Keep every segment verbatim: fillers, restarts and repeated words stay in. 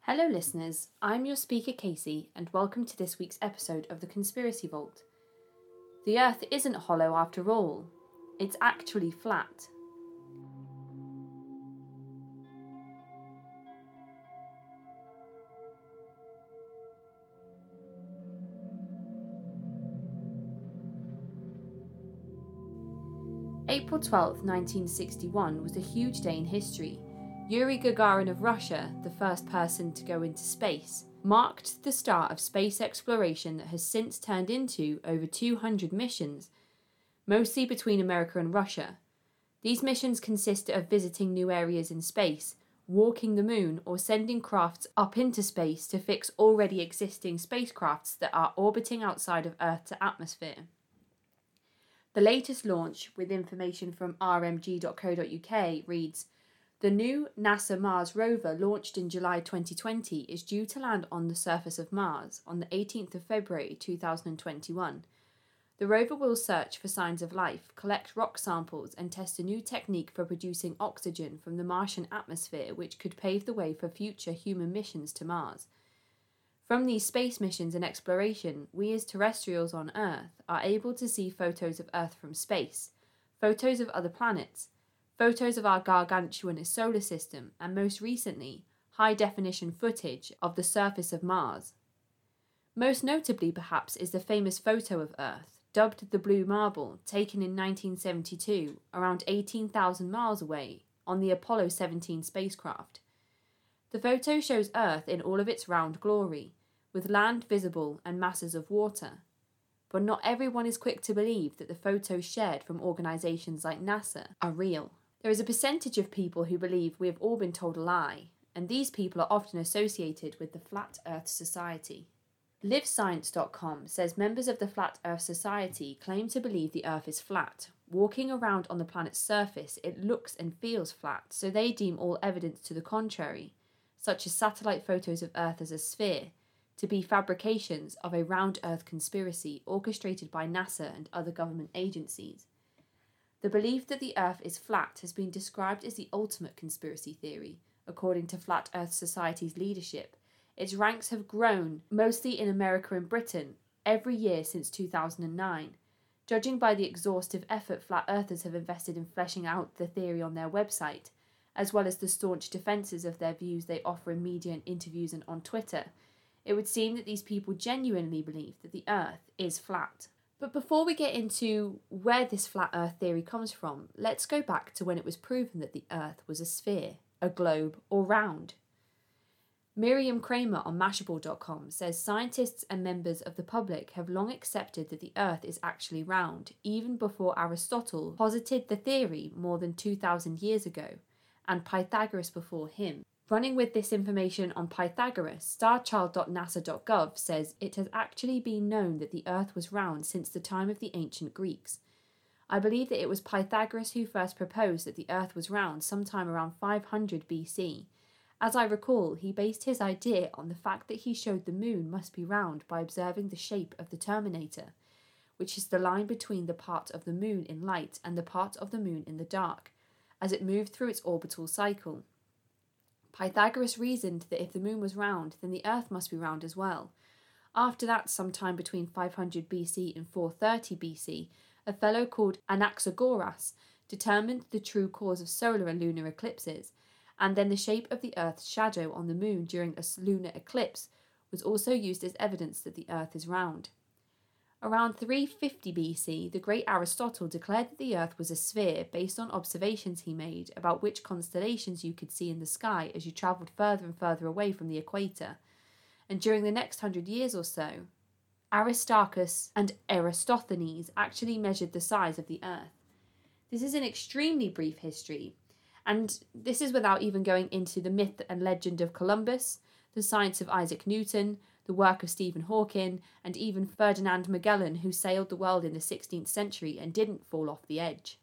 Hello listeners, I'm your speaker Casey and welcome to this week's episode of the Conspiracy Vault. The Earth isn't hollow after all, it's actually flat. April twelfth, nineteen sixty-one was a huge day in history. Yuri Gagarin of Russia, the first person to go into space, marked the start of space exploration that has since turned into over two hundred missions, mostly between America and Russia. These missions consist of visiting new areas in space, walking the moon, or sending crafts up into space to fix already existing spacecrafts that are orbiting outside of Earth's atmosphere. The latest launch, with information from r m g dot co dot u k, reads, "The new NASA Mars rover launched in July twenty twenty is due to land on the surface of Mars on the eighteenth of February two thousand twenty-one. The rover will search for signs of life, collect rock samples, and test a new technique for producing oxygen from the Martian atmosphere which could pave the way for future human missions to Mars. From these space missions and exploration, we as terrestrials on Earth are able to see photos of Earth from space, photos of other planets, photos of our gargantuan solar system, and most recently, high-definition footage of the surface of Mars. Most notably, perhaps, is the famous photo of Earth, dubbed the Blue Marble, taken in nineteen seventy-two, around eighteen thousand miles away, on the Apollo seventeen spacecraft. The photo shows Earth in all of its round glory, with land visible and masses of water. But not everyone is quick to believe that the photos shared from organisations like NASA are real. There is a percentage of people who believe we have all been told a lie, and these people are often associated with the Flat Earth Society. live science dot com says members of the Flat Earth Society claim to believe the Earth is flat. Walking around on the planet's surface, it looks and feels flat, so they deem all evidence to the contrary, such as satellite photos of Earth as a sphere, to be fabrications of a round Earth conspiracy orchestrated by NASA and other government agencies. The belief that the Earth is flat has been described as the ultimate conspiracy theory, according to Flat Earth Society's leadership. Its ranks have grown, mostly in America and Britain, every year since two thousand nine. Judging by the exhaustive effort Flat Earthers have invested in fleshing out the theory on their website, as well as the staunch defences of their views they offer in media and interviews and on Twitter, it would seem that these people genuinely believe that the Earth is flat. But before we get into where this flat Earth theory comes from, let's go back to when it was proven that the Earth was a sphere, a globe, or round. Miriam Kramer on Mashable dot com says scientists and members of the public have long accepted that the Earth is actually round, even before Aristotle posited the theory more than two thousand years ago, and Pythagoras before him. Running with this information on Pythagoras, starchild dot nasa dot gov says it has actually been known that the Earth was round since the time of the ancient Greeks. I believe that it was Pythagoras who first proposed that the Earth was round sometime around five hundred B C. As I recall, he based his idea on the fact that he showed the moon must be round by observing the shape of the terminator, which is the line between the part of the moon in light and the part of the moon in the dark, as it moved through its orbital cycle. Pythagoras reasoned that if the moon was round, then the Earth must be round as well. After that, sometime between five hundred B C and four thirty B C, a fellow called Anaxagoras determined the true cause of solar and lunar eclipses, and then the shape of the Earth's shadow on the moon during a lunar eclipse was also used as evidence that the Earth is round. Around three fifty B C, the great Aristotle declared that the Earth was a sphere based on observations he made about which constellations you could see in the sky as you travelled further and further away from the equator. And during the next hundred years or so, Aristarchus and Eratosthenes actually measured the size of the Earth. This is an extremely brief history, and this is without even going into the myth and legend of Columbus, the science of Isaac Newton, the work of Stephen Hawking, and even Ferdinand Magellan, who sailed the world in the sixteenth century and didn't fall off the edge.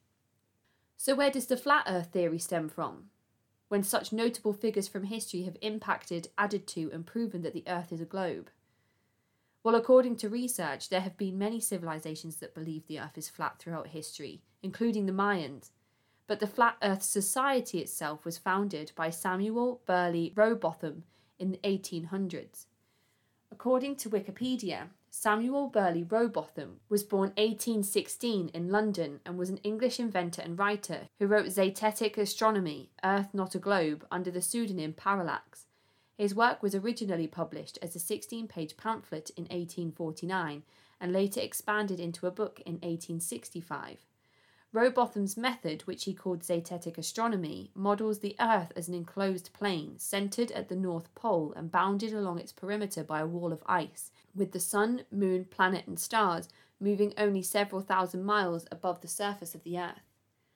So where does the flat Earth theory stem from, when such notable figures from history have impacted, added to, and proven that the Earth is a globe? Well, according to research, there have been many civilizations that believe the Earth is flat throughout history, including the Mayans. But the Flat Earth Society itself was founded by Samuel Burley Rowbotham in the eighteen hundreds. According to Wikipedia, Samuel Burley Rowbotham was born eighteen sixteen in London and was an English inventor and writer who wrote Zetetic Astronomy, Earth Not a Globe, under the pseudonym Parallax. His work was originally published as a sixteen-page pamphlet in eighteen forty-nine and later expanded into a book in eighteen sixty-five. Rowbotham's method, which he called Zetetic Astronomy, models the Earth as an enclosed plane centred at the North Pole and bounded along its perimeter by a wall of ice, with the Sun, Moon, planet and stars moving only several thousand miles above the surface of the Earth.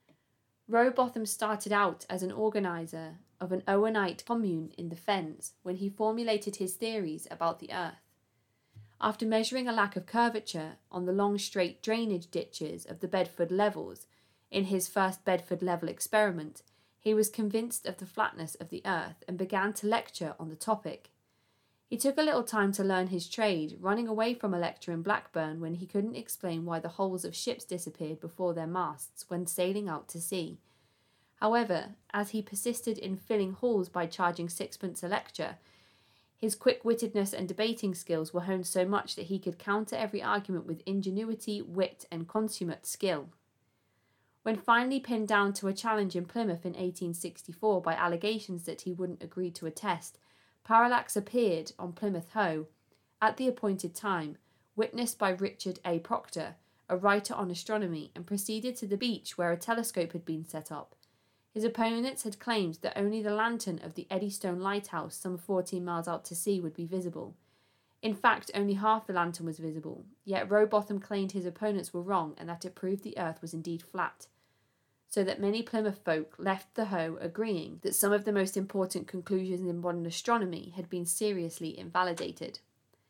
Rowbotham started out as an organiser of an Owenite commune in the Fens when he formulated his theories about the Earth. After measuring a lack of curvature on the long straight drainage ditches of the Bedford Levels in his first Bedford Level experiment, he was convinced of the flatness of the Earth and began to lecture on the topic. He took a little time to learn his trade, running away from a lecture in Blackburn when he couldn't explain why the hulls of ships disappeared before their masts when sailing out to sea. However, as he persisted in filling halls by charging sixpence a lecture, his quick-wittedness and debating skills were honed so much that he could counter every argument with ingenuity, wit, and consummate skill. When finally pinned down to a challenge in Plymouth in eighteen sixty-four by allegations that he wouldn't agree to a test, Parallax appeared on Plymouth Hoe at the appointed time, witnessed by Richard A. Proctor, a writer on astronomy, and proceeded to the beach where a telescope had been set up. His opponents had claimed that only the lantern of the Eddystone Lighthouse, some fourteen miles out to sea, would be visible. In fact, only half the lantern was visible, yet Rowbotham claimed his opponents were wrong and that it proved the Earth was indeed flat, so that many Plymouth folk left the Hoe agreeing that some of the most important conclusions in modern astronomy had been seriously invalidated.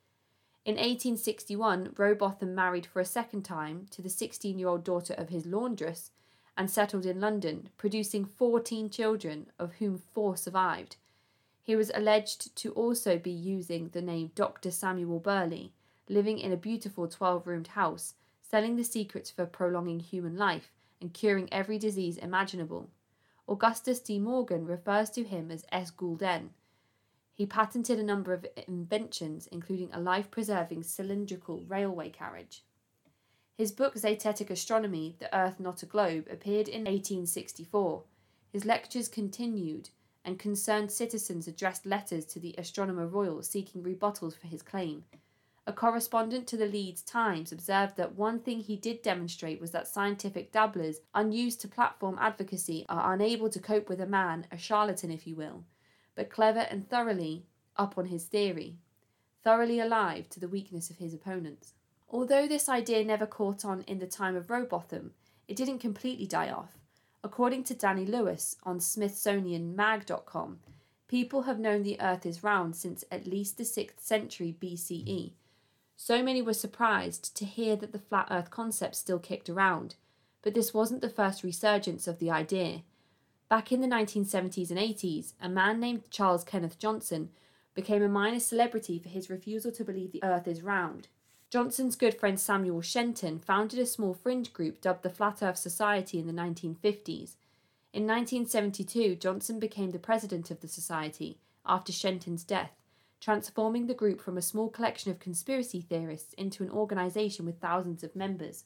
In eighteen sixty-one, Rowbotham married for a second time to the sixteen-year-old daughter of his laundress, and settled in London, producing fourteen children, of whom four survived. He was alleged to also be using the name Doctor Samuel Burley, living in a beautiful twelve-roomed house, selling the secrets for prolonging human life and curing every disease imaginable. Augustus D. Morgan refers to him as S. Goulden. He patented a number of inventions, including a life-preserving cylindrical railway carriage. His book Zetetic Astronomy, The Earth Not a Globe, appeared in eighteen sixty-four. His lectures continued, and concerned citizens addressed letters to the Astronomer Royal seeking rebuttals for his claim. A correspondent to the Leeds Times observed that one thing he did demonstrate was that scientific dabblers, unused to platform advocacy, are unable to cope with a man, a charlatan if you will, but clever and thoroughly up on his theory, thoroughly alive to the weakness of his opponents. Although this idea never caught on in the time of Rowbotham, it didn't completely die off. According to Danny Lewis on Smithsonian Mag dot com, people have known the Earth is round since at least the sixth century B C E. So many were surprised to hear that the flat Earth concept still kicked around, but this wasn't the first resurgence of the idea. Back in the nineteen seventies and eighties, a man named Charles Kenneth Johnson became a minor celebrity for his refusal to believe the Earth is round. Johnson's good friend Samuel Shenton founded a small fringe group dubbed the Flat Earth Society in the nineteen fifties. In nineteen seventy-two, Johnson became the president of the society after Shenton's death, transforming the group from a small collection of conspiracy theorists into an organisation with thousands of members.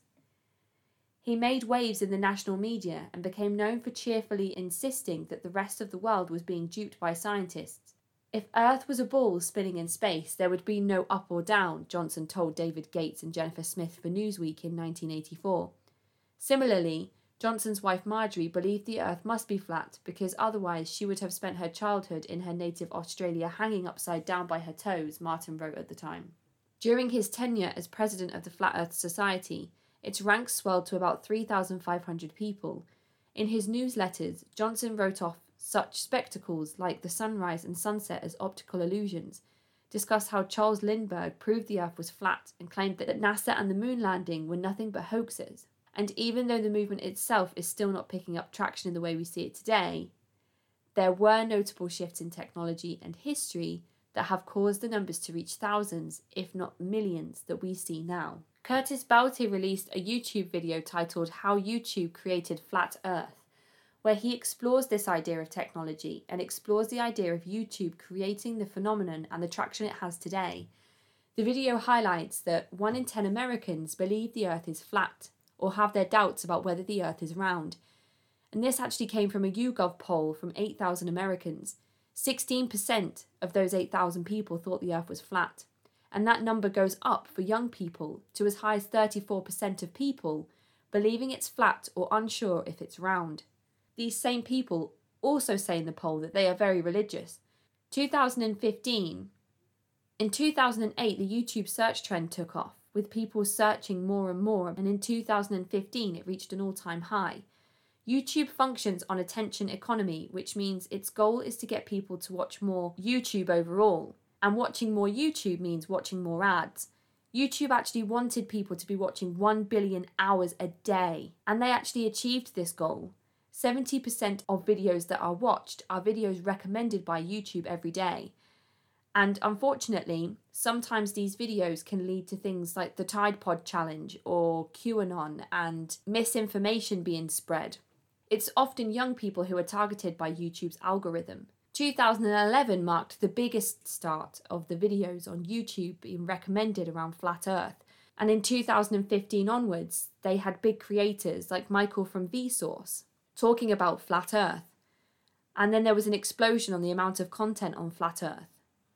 He made waves in the national media and became known for cheerfully insisting that the rest of the world was being duped by scientists. If Earth was a ball spinning in space, there would be no up or down, Johnson told David Gates and Jennifer Smith for Newsweek in nineteen eighty-four. Similarly, Johnson's wife Marjorie believed the Earth must be flat because otherwise she would have spent her childhood in her native Australia hanging upside down by her toes, Martin wrote at the time. During his tenure as president of the Flat Earth Society, its ranks swelled to about three thousand five hundred people. In his newsletters, Johnson wrote off such spectacles like the sunrise and sunset as optical illusions, discussed how Charles Lindbergh proved the Earth was flat and claimed that NASA and the moon landing were nothing but hoaxes. And even though the movement itself is still not picking up traction in the way we see it today, there were notable shifts in technology and history that have caused the numbers to reach thousands, if not millions, that we see now. Curtis Boutte released a YouTube video titled How YouTube Created Flat Earth, where he explores this idea of technology and explores the idea of YouTube creating the phenomenon and the traction it has today. The video highlights that one in ten Americans believe the Earth is flat or have their doubts about whether the Earth is round. And this actually came from a YouGov poll from eight thousand Americans. sixteen percent of those eight thousand people thought the Earth was flat. And that number goes up for young people to as high as thirty-four percent of people believing it's flat or unsure if it's round. These same people also say in the poll that they are very religious. two thousand fifteen. In two thousand eight, the YouTube search trend took off, with people searching more and more, and in two thousand fifteen it reached an all-time high. YouTube functions on attention economy, which means its goal is to get people to watch more YouTube overall. And watching more YouTube means watching more ads. YouTube actually wanted people to be watching one billion hours a day, and they actually achieved this goal. seventy percent of videos that are watched are videos recommended by YouTube every day. And unfortunately, sometimes these videos can lead to things like the Tide Pod Challenge or QAnon and misinformation being spread. It's often young people who are targeted by YouTube's algorithm. two thousand eleven marked the biggest start of the videos on YouTube being recommended around Flat Earth. And in two thousand fifteen onwards, they had big creators like Michael from Vsauce talking about Flat Earth. And then there was an explosion on the amount of content on Flat Earth.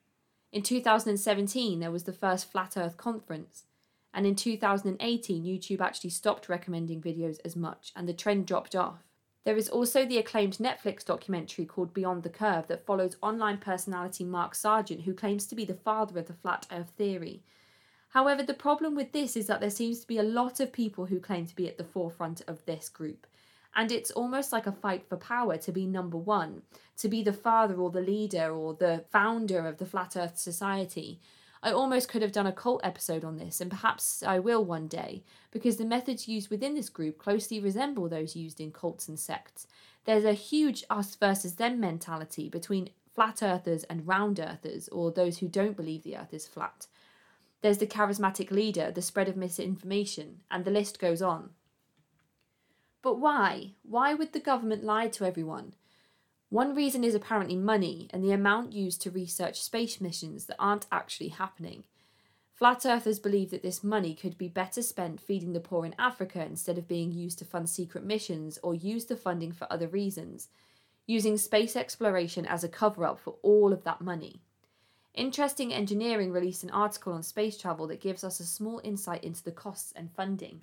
In two thousand seventeen, there was the first Flat Earth conference. And in two thousand eighteen, YouTube actually stopped recommending videos as much, and the trend dropped off. There is also the acclaimed Netflix documentary called Beyond the Curve that follows online personality Mark Sargent, who claims to be the father of the Flat Earth theory. However, the problem with this is that there seems to be a lot of people who claim to be at the forefront of this group. And it's almost like a fight for power to be number one, to be the father or the leader or the founder of the Flat Earth Society. I almost could have done a cult episode on this, and perhaps I will one day, because the methods used within this group closely resemble those used in cults and sects. There's a huge us versus them mentality between flat earthers and round earthers, or those who don't believe the earth is flat. There's the charismatic leader, the spread of misinformation, and the list goes on. But why? Why would the government lie to everyone? One reason is apparently money and the amount used to research space missions that aren't actually happening. Flat earthers believe that this money could be better spent feeding the poor in Africa instead of being used to fund secret missions or use the funding for other reasons, using space exploration as a cover-up for all of that money. Interesting Engineering released an article on space travel that gives us a small insight into the costs and funding.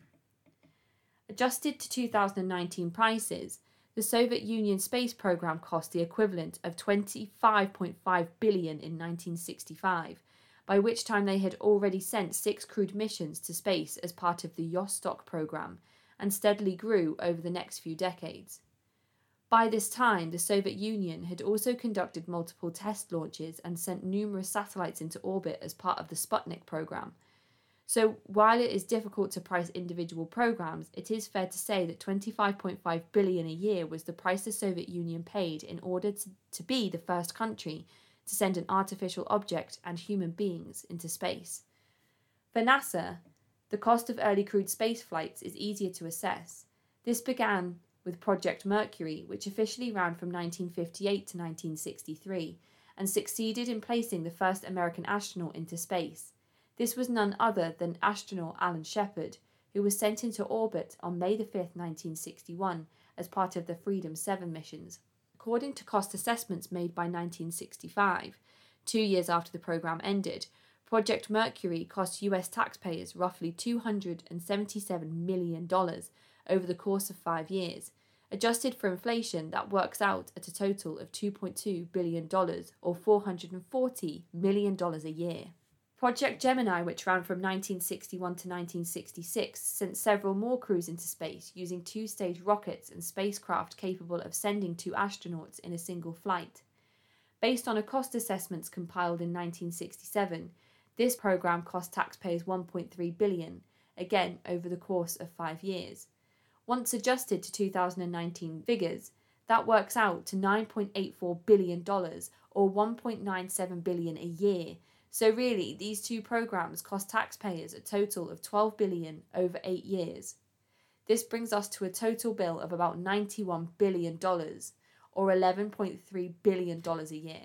Adjusted to two thousand nineteen prices, the Soviet Union space program cost the equivalent of twenty-five point five billion dollars in nineteen sixty-five, by which time they had already sent six crewed missions to space as part of the Vostok program, and steadily grew over the next few decades. By this time, the Soviet Union had also conducted multiple test launches and sent numerous satellites into orbit as part of the Sputnik program. So while it is difficult to price individual programs, it is fair to say that twenty-five point five billion dollars a year was the price the Soviet Union paid in order to, to be the first country to send an artificial object and human beings into space. For NASA, the cost of early crewed space flights is easier to assess. This began with Project Mercury, which officially ran from nineteen fifty-eight to nineteen sixty-three, and succeeded in placing the first American astronaut into space. This was none other than astronaut Alan Shepard, who was sent into orbit on May the fifth, nineteen sixty-one, as part of the Freedom seven missions. According to cost assessments made by nineteen sixty-five, two years after the program ended, Project Mercury cost U S taxpayers roughly two hundred seventy-seven million dollars over the course of five years. Adjusted for inflation, that works out at a total of two point two billion dollars, or four hundred forty million dollars a year. Project Gemini, which ran from nineteen sixty-one to nineteen sixty-six, sent several more crews into space using two-stage rockets and spacecraft capable of sending two astronauts in a single flight. Based on a cost assessments compiled in nineteen sixty-seven, this program cost taxpayers one point three billion dollars, again over the course of five years. Once adjusted to two thousand nineteen figures, that works out to nine point eight four billion dollars, or one point nine seven billion dollars a year. So really, these two programs cost taxpayers a total of twelve billion dollars over eight years. This brings us to a total bill of about ninety-one billion dollars, or eleven point three billion dollars a year.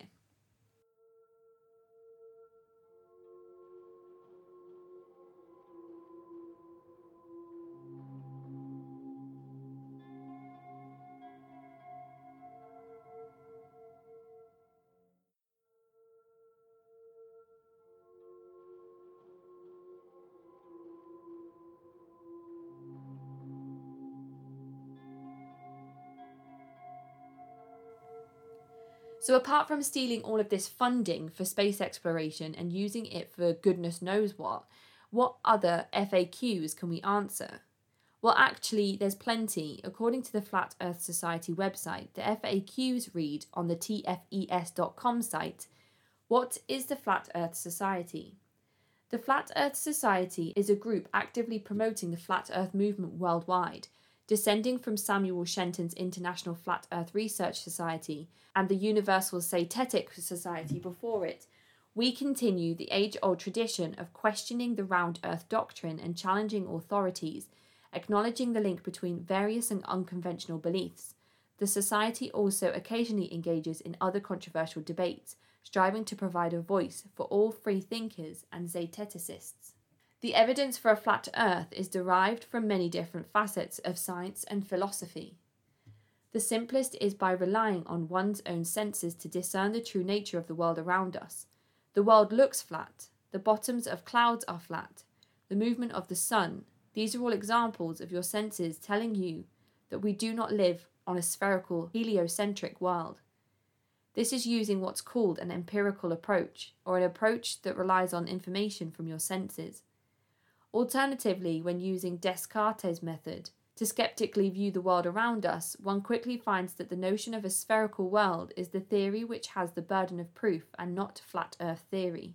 So apart from stealing all of this funding for space exploration and using it for goodness knows what, what other F A Qs can we answer? Well, actually, there's plenty. According to the Flat Earth Society website, the F A Qs read on the T F E S dot com site, "What is the Flat Earth Society?" The Flat Earth Society is a group actively promoting the Flat Earth movement worldwide, descending from Samuel Shenton's International Flat Earth Research Society and the Universal Scientific Society before it. We continue the age-old tradition of questioning the round earth doctrine and challenging authorities, acknowledging the link between various and unconventional beliefs. The Society also occasionally engages in other controversial debates, striving to provide a voice for all free thinkers and zeiteticists. The evidence for a flat earth is derived from many different facets of science and philosophy. The simplest is by relying on one's own senses to discern the true nature of the world around us. The world looks flat, the bottoms of clouds are flat, the movement of the sun, these are all examples of your senses telling you that we do not live on a spherical, heliocentric world. This is using what's called an empirical approach, or an approach that relies on information from your senses. Alternatively, when using Descartes' method to skeptically view the world around us, one quickly finds that the notion of a spherical world is the theory which has the burden of proof and not flat earth theory.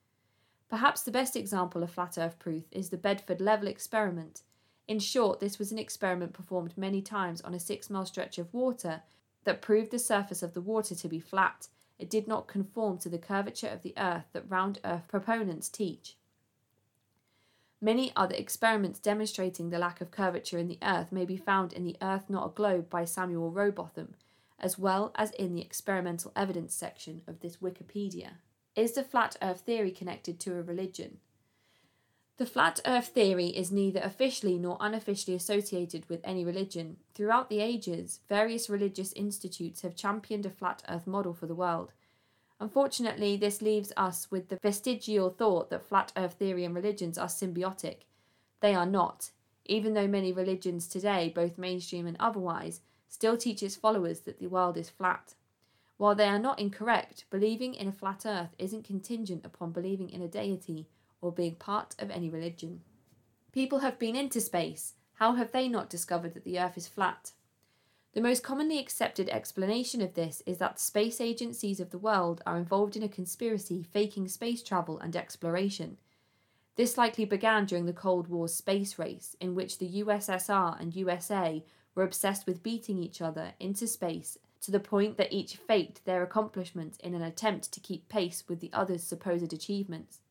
Perhaps the best example of flat earth proof is the Bedford Level experiment. In short, this was an experiment performed many times on a six-mile stretch of water that proved the surface of the water to be flat. It did not conform to the curvature of the earth that round earth proponents teach. Many other experiments demonstrating the lack of curvature in the earth may be found in The Earth Not a Globe by Samuel Rowbotham, as well as in the experimental evidence section of this Wikipedia. Is the flat earth theory connected to a religion? The flat earth theory is neither officially nor unofficially associated with any religion. Throughout the ages, various religious institutes have championed a flat earth model for the world. Unfortunately, this leaves us with the vestigial thought that flat earth theory and religions are symbiotic. They are not, even though many religions today, both mainstream and otherwise, still teach its followers that the world is flat. While they are not incorrect, believing in a flat earth isn't contingent upon believing in a deity or being part of any religion. People have been into space. How have they not discovered that the earth is flat? The most commonly accepted explanation of this is that space agencies of the world are involved in a conspiracy faking space travel and exploration. This likely began during the Cold War's space race, in which the U S S R and U S A were obsessed with beating each other into space to the point that each faked their accomplishments in an attempt to keep pace with the other's supposed achievements.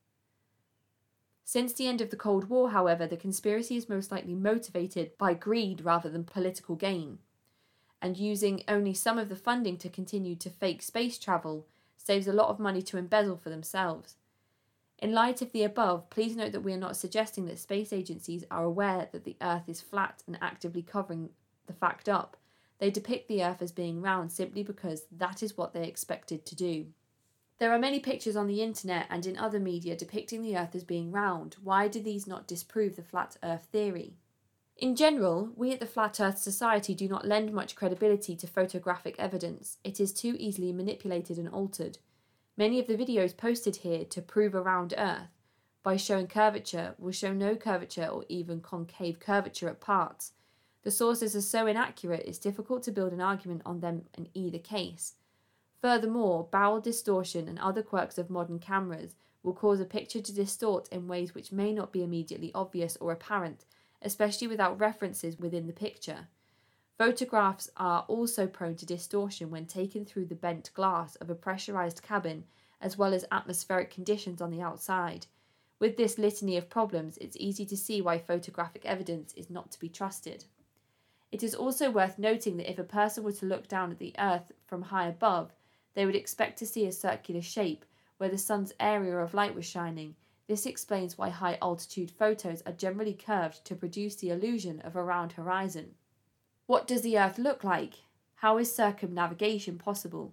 Since the end of the Cold War, however, the conspiracy is most likely motivated by greed rather than political gain, and using only some of the funding to continue to fake space travel saves a lot of money to embezzle for themselves. In light of the above, please note that we are not suggesting that space agencies are aware that the Earth is flat and actively covering the fact up. They depict the Earth as being round simply because that is what they expected to do. There are many pictures on the internet and in other media depicting the Earth as being round. Why do these not disprove the flat Earth theory? In general, we at the Flat Earth Society do not lend much credibility to photographic evidence. It is too easily manipulated and altered. Many of the videos posted here to prove a round Earth by showing curvature will show no curvature or even concave curvature at parts. The sources are so inaccurate it's difficult to build an argument on them in either case. Furthermore, barrel distortion and other quirks of modern cameras will cause a picture to distort in ways which may not be immediately obvious or apparent, especially without references within the picture. Photographs are also prone to distortion when taken through the bent glass of a pressurized cabin, as well as atmospheric conditions on the outside. With this litany of problems, it's easy to see why photographic evidence is not to be trusted. It is also worth noting that if a person were to look down at the Earth from high above, they would expect to see a circular shape where the sun's area of light was shining. This explains why high altitude photos are generally curved to produce the illusion of a round horizon. What does the Earth look like? How is circumnavigation possible?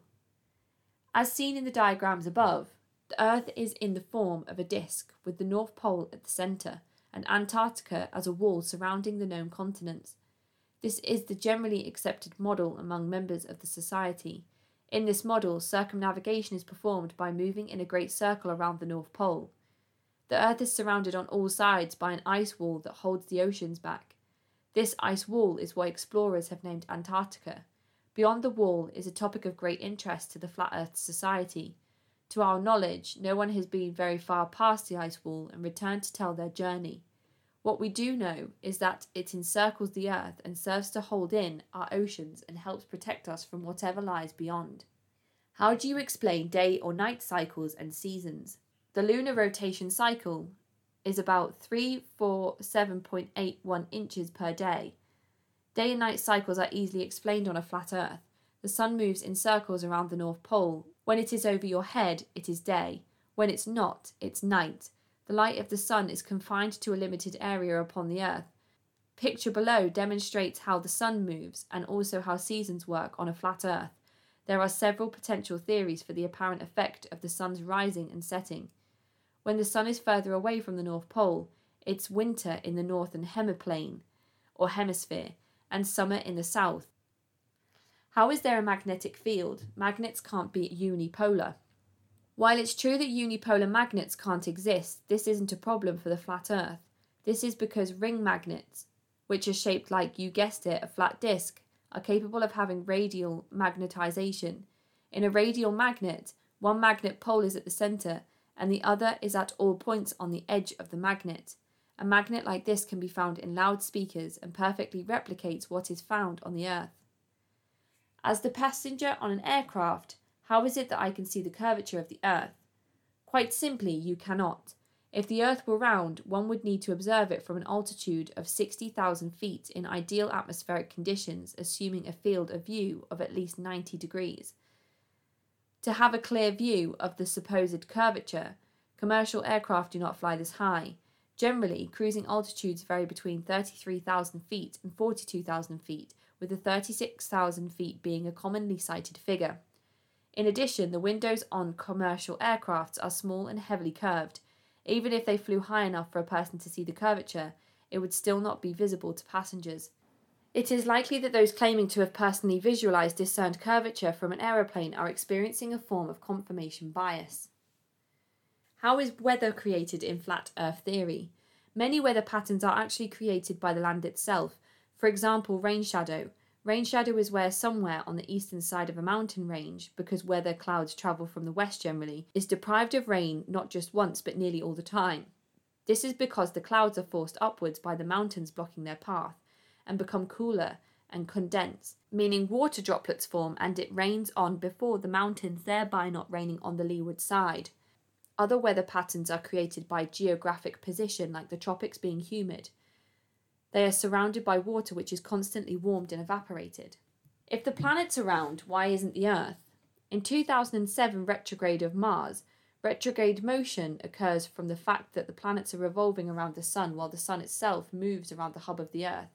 As seen in the diagrams above, the Earth is in the form of a disk with the North Pole at the centre and Antarctica as a wall surrounding the known continents. This is the generally accepted model among members of the society. In this model, circumnavigation is performed by moving in a great circle around the North Pole. The Earth is surrounded on all sides by an ice wall that holds the oceans back. This ice wall is what explorers have named Antarctica. Beyond the wall is a topic of great interest to the Flat Earth Society. To our knowledge, no one has been very far past the ice wall and returned to tell their journey. What we do know is that it encircles the Earth and serves to hold in our oceans and helps protect us from whatever lies beyond. How do you explain day or night cycles and seasons? The lunar rotation cycle is about three hundred forty-seven point eight one inches per day. Day and night cycles are easily explained on a flat Earth. The sun moves in circles around the North Pole. When it is over your head, it is day. When it's not, it's night. The light of the sun is confined to a limited area upon the Earth. Picture below demonstrates how the sun moves and also how seasons work on a flat Earth. There are several potential theories for the apparent effect of the sun's rising and setting. When the sun is further away from the North Pole, it's winter in the northern hemiplane, or hemisphere, and summer in the south. How is there a magnetic field? Magnets can't be unipolar. While it's true that unipolar magnets can't exist, this isn't a problem for the flat Earth. This is because ring magnets, which are shaped like, you guessed it, a flat disk, are capable of having radial magnetization. In a radial magnet, one magnet pole is at the center and the other is at all points on the edge of the magnet. A magnet like this can be found in loudspeakers and perfectly replicates what is found on the Earth. As the passenger on an aircraft, how is it that I can see the curvature of the Earth? Quite simply, you cannot. If the Earth were round, one would need to observe it from an altitude of sixty thousand feet in ideal atmospheric conditions, assuming a field of view of at least ninety degrees. To have a clear view of the supposed curvature, commercial aircraft do not fly this high. Generally, cruising altitudes vary between thirty-three thousand feet and forty-two thousand feet, with the thirty-six thousand feet being a commonly cited figure. In addition, the windows on commercial aircrafts are small and heavily curved. Even if they flew high enough for a person to see the curvature, it would still not be visible to passengers. It is likely that those claiming to have personally visualized discerned curvature from an aeroplane are experiencing a form of confirmation bias. How is weather created in flat Earth theory? Many weather patterns are actually created by the land itself. For example, rain shadow. Rain shadow is where somewhere on the eastern side of a mountain range, because weather clouds travel from the west generally, is deprived of rain not just once but nearly all the time. This is because the clouds are forced upwards by the mountains blocking their path and become cooler and condense, meaning water droplets form and it rains on before the mountains, thereby not raining on the leeward side. Other weather patterns are created by geographic position, like the tropics being humid. They are surrounded by water which is constantly warmed and evaporated. If the planets are round, why isn't the Earth? In two thousand seven retrograde of Mars, retrograde motion occurs from the fact that the planets are revolving around the Sun while the Sun itself moves around the hub of the Earth.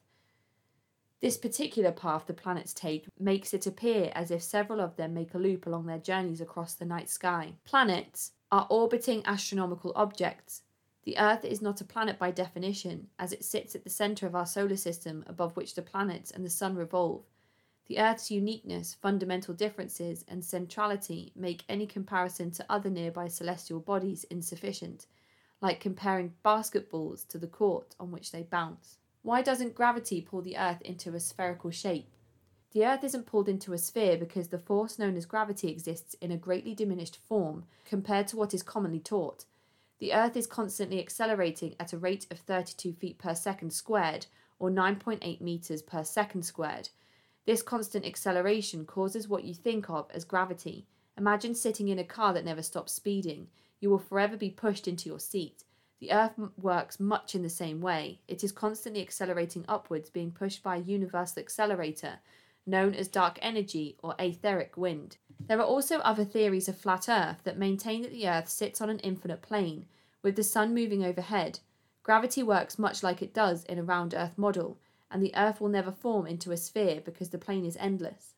This particular path the planets take makes it appear as if several of them make a loop along their journeys across the night sky. Planets are orbiting astronomical objects. The Earth is not a planet by definition, as it sits at the centre of our solar system above which the planets and the Sun revolve. The Earth's uniqueness, fundamental differences, and centrality make any comparison to other nearby celestial bodies insufficient, like comparing basketballs to the court on which they bounce. Why doesn't gravity pull the Earth into a spherical shape? The Earth isn't pulled into a sphere because the force known as gravity exists in a greatly diminished form compared to what is commonly taught. The Earth is constantly accelerating at a rate of thirty-two feet per second squared, or nine point eight meters per second squared. This constant acceleration causes what you think of as gravity. Imagine sitting in a car that never stops speeding. You will forever be pushed into your seat. The Earth m- works much in the same way. It is constantly accelerating upwards, being pushed by a universal accelerator known as dark energy or etheric wind. There are also other theories of flat Earth that maintain that the Earth sits on an infinite plane, with the sun moving overhead. Gravity works much like it does in a round Earth model, and the Earth will never form into a sphere because the plane is endless.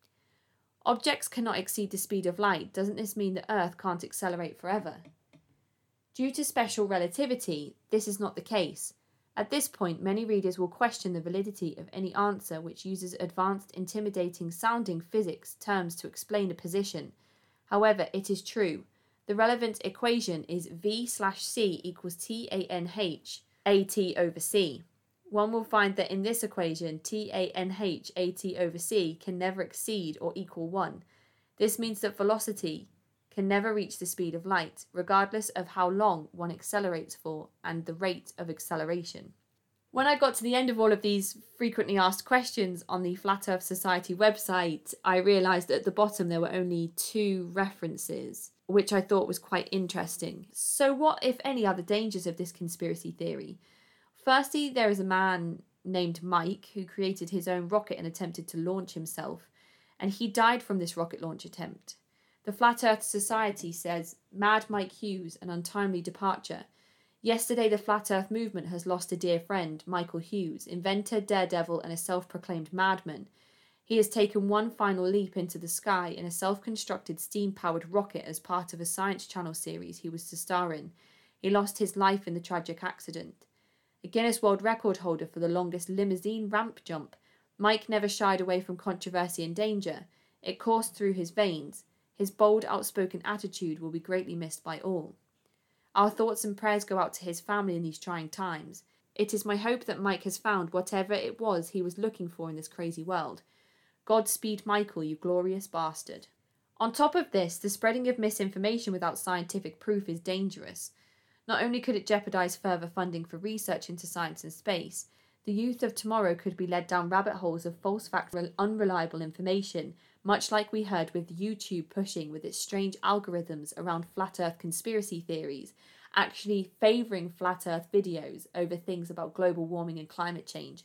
Objects cannot exceed the speed of light. Doesn't this mean that Earth can't accelerate forever? Due to special relativity, this is not the case. At this point, many readers will question the validity of any answer which uses advanced, intimidating-sounding physics terms to explain a position. However, it is true. The relevant equation is V slash C equals T A N H A T over C. One will find that in this equation, T A N H A T over C can never exceed or equal one. This means that velocity can never reach the speed of light, regardless of how long one accelerates for and the rate of acceleration. When I got to the end of all of these frequently asked questions on the Flat Earth Society website, I realised that at the bottom there were only two references, which I thought was quite interesting. So what, if any, are the dangers of this conspiracy theory? Firstly, there is a man named Mike who created his own rocket and attempted to launch himself, and he died from this rocket launch attempt. The Flat Earth Society says, Mad Mike Hughes, an untimely departure. Yesterday, the Flat Earth movement has lost a dear friend, Michael Hughes, inventor, daredevil, and a self-proclaimed madman. He has taken one final leap into the sky in a self-constructed steam-powered rocket as part of a Science Channel series he was to star in. He lost his life in the tragic accident. A Guinness World Record holder for the longest limousine ramp jump, Mike never shied away from controversy and danger. It coursed through his veins. His bold, outspoken attitude will be greatly missed by all. Our thoughts and prayers go out to his family in these trying times. It is my hope that Mike has found whatever it was he was looking for in this crazy world. Godspeed, Michael, you glorious bastard. On top of this, the spreading of misinformation without scientific proof is dangerous. Not only could it jeopardise further funding for research into science and space, the youth of tomorrow could be led down rabbit holes of false facts and unreliable information, much like we heard with YouTube pushing with its strange algorithms around flat earth conspiracy theories, actually favouring flat earth videos over things about global warming and climate change.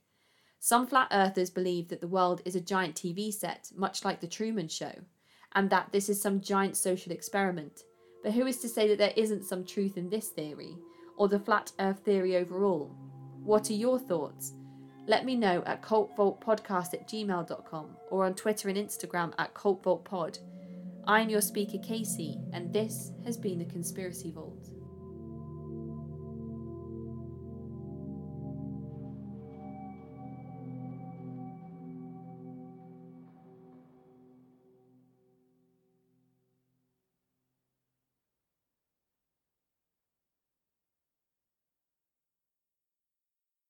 Some flat earthers believe that the world is a giant T V set, much like The Truman Show, and that this is some giant social experiment. But who is to say that there isn't some truth in this theory, or the flat earth theory overall? What are your thoughts? Let me know at cultvaultpodcast at gmail dot com or on Twitter and Instagram at cultvaultpod. I'm your speaker Casey, and this has been the Conspiracy Vault.